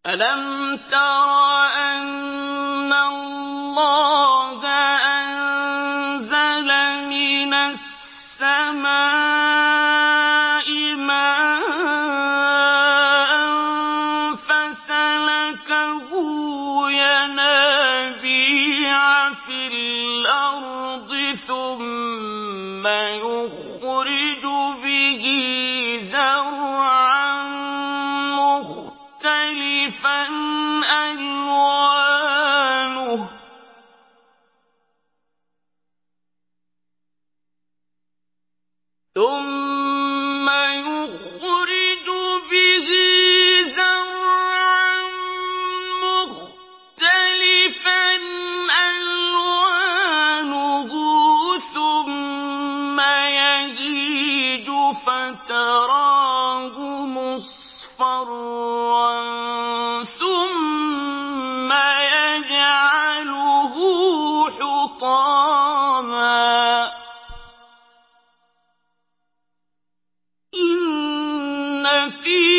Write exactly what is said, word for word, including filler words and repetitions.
أَلَمْ تَرَ أَنَّ اللَّهَ أَنزَلَ مِنَ السَّمَاءِ مَاءً فَسَلَكَهُ يَنَابِيعَ فِي الْأَرْضِ ثُمَّ يُخْرِجُ بِهِ زَرْعًا مُّخْتَلِفًا أَلْوَانُهُ ثُمَّ يُخْرِجُ بِهِ زَرْعًا مُّخْتَلِفًا أَلْوَانُهُ ثُمَّ يَهِيجُ فَتَرَاهُ مُصْفَرًّا ثُمَّ يَجْعَلُهُ حُطَامًا ۚ إِنَّ فِي